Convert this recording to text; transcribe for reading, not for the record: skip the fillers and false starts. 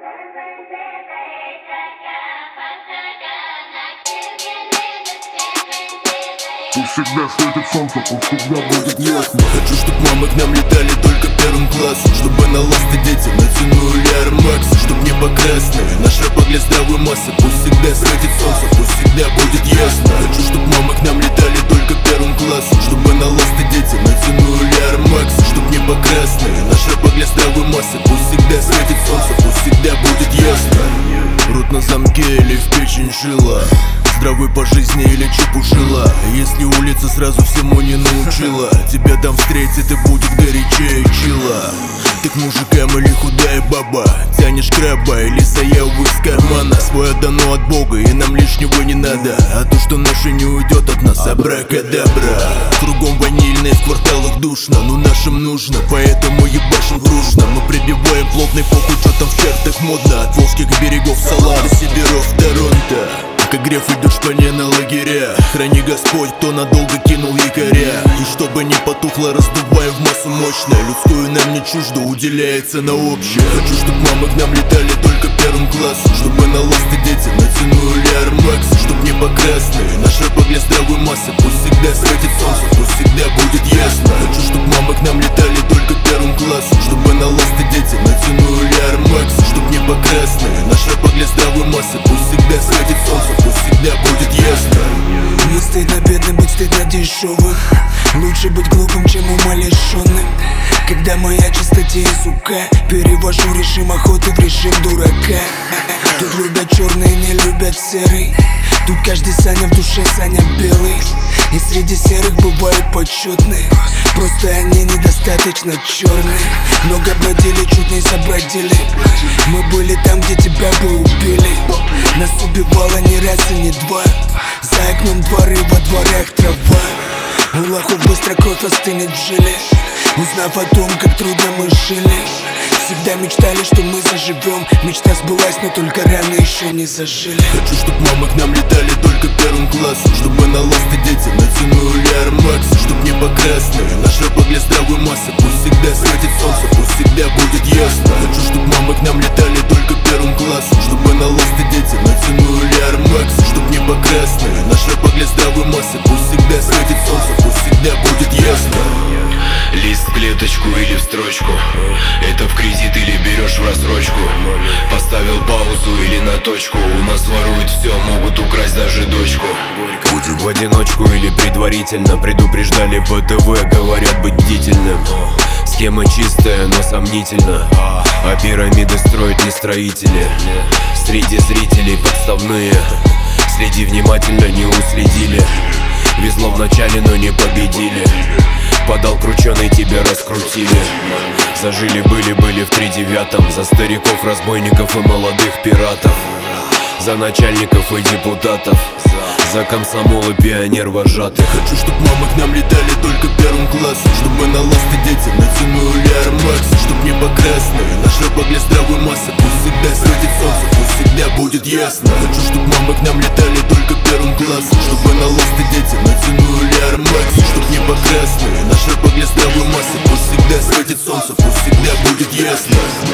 Тут всегда светит солнце, тут всегда будет ясно. Хочу, чтоб мамы к нам летали только первым классом, чтобы на ласты дети натянули Air Max, чтоб небо красное, наш рэп для здравой массы. Пусть всегда светит солнце, пусть всегда будет ясно. Хочу, чтоб мамы к нам летали только первым классом, чтобы на ласты дети натянули Air Max, чтоб небо красное, наш рэп для здравой массы. Пусть всегда светит солнце, пусть всегда будет ясно. Рот на замке или в печень жила, здравый по жизни или чепушила. Если улица сразу всему не научила, тебя там встретит и будет горячее чила. Ты к мужикам или худая баба, тянешь краба или заяву из кармана. Свое дано от Бога и нам лишнего не надо, а то, что наше не уйдет от нас, абракадабра. Кругом ванильное, в кварталах душно, но нашим нужно, поэтому ебашим грустно. Мы прибиваем плотный похуй, что там в чертах модно. От волжских берегов Салам до северов Торонто. Как греф идет в шпане на лагеря. Храни Господь, кто надолго кинул якоря. И чтобы не потухло, раздуваем в массу мощное. Людскую нам не чуждо, уделяется на общее. Хочу, чтоб мамы к нам летали только первым классом, чтобы на ласты дети натянули Air Max, чтоб небо красное, наш рэп для здравой массы. Пусть всегда светит солнце, пусть всегда будет ясно. Хочу, чтоб мамы к нам летали только первым классом, чтобы на ласты дети натянули Air Max, чтоб небо красное, наш рэп для здравой массы. Пусть всегда светит солнце, пусть всегда будет ясно. Не стыдно бедным быть, стыдно дешевым. Лучше быть глупым, чем умалишенным. Когда моя чистоте и сука, перевожу режим охоты в режим дурака. Тут любят черный, не любят серый. Тут каждый Саня в душе, Саня белый. И среди серых бывают почетные, просто они недостаточно черные. Много бродили, чуть не забродили. Мы были там, где тебя бы убили. Нас убивало не раз и не два. За окном дворы, во дворах трава. У лохов быстро кровь остынет в жиле, узнав о том, как трудно мы жили. Всегда мечтали, что мы заживем. Мечта сбылась, но только раны еще не зажили. Хочу, чтоб мамы к нам летали только первым классом, чтобы на ласты дети натянули Air Max, чтоб небо красное, наш рэп для здравой массы. Пусть всегда светит солнце, пусть всегда будет ясно. Хочу, чтоб мамы к нам летали только первым классом, чтобы на ласты дети натянули Air Max, чтоб небо красное, наш рэп для здравой массы. Пусть всегда светит солнце, пусть всегда будет ясно. Лист в клеточку или в строчку, это в кредит или берешь в рассрочку. Поставил паузу или на точку, у нас воруют все, могут украсть даже дочку. В одиночку или предварительно, предупреждали по ТВ, говорят быть бдительным. Схема чистая, но сомнительно, а пирамиды строят не строители. Среди зрителей подставные, следи внимательно, не уследили. Везло в начале, но не победили. Подал крученый, тебя раскрутили. Зажили были в 3/9. За стариков, разбойников и молодых пиратов. За начальников и депутатов. За комсомол и пионер вожатых. Хочу, чтоб мамы к нам летали только первым классом, чтобы на ласты дети натянули Air Max, чтоб небо красное, наш рэп для здравой массы. Пусть всегда светит солнце, пусть всегда будет ясно. Хочу, чтоб мамы к нам летали только первым классом, чтобы на ласты дети натянули Air Max, чтоб небо красное, наш рэп для здравой массы. Пусть всегда светит солнце, пусть всегда будет ясно.